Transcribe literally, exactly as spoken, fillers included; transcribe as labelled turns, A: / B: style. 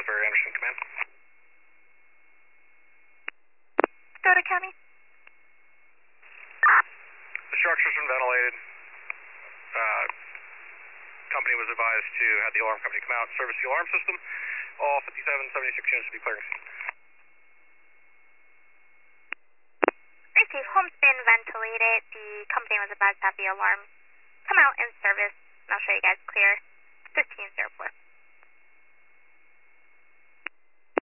A: for Anderson Command.
B: Dakota County.
A: The structure's been ventilated. Uh, company was advised to have the alarm company come out and service the alarm system. All fifty-seven seventy-six units will be clearing soon.
B: Receive, home's been ventilated. The company was advised to have the alarm come out and service. And I'll show you guys clear. fifteen oh four.